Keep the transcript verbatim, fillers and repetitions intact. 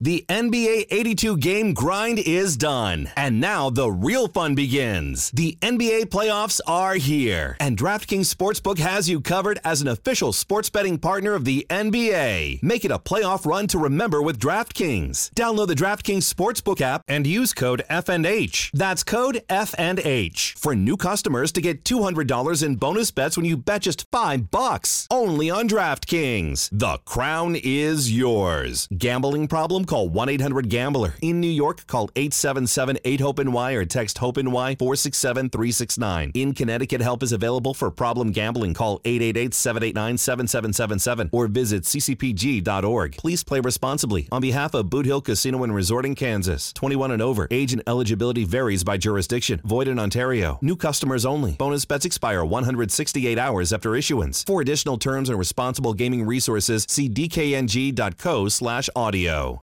The N B A eighty-two game grind is done, and now the real fun begins. The N B A playoffs are here, and DraftKings Sportsbook has you covered as an official sports betting partner of the N B A. Make it a playoff run to remember with DraftKings. Download the DraftKings Sportsbook app and use code F and H. That's code F and H for new customers to get two hundred dollars in bonus bets when you bet just five bucks. Only on DraftKings. The crown is yours. Gambling problem? Call one eight hundred gambler. In New York, call eight seven seven eight hope N Y or text HOPE-NY four six seven three six nine. In Connecticut, help is available for problem gambling. Call eight eight eight seven eight nine seven seven seven seven or visit c c p g dot org. Please play responsibly. On behalf of Boot Hill Casino and Resort in Kansas. twenty-one and over. Age and eligibility varies by jurisdiction. Void in Ontario. New customers only. Bonus bets expire one hundred sixty-eight hours after issuance. For additional terms and responsible gaming resources, see d k n g dot co slash audio.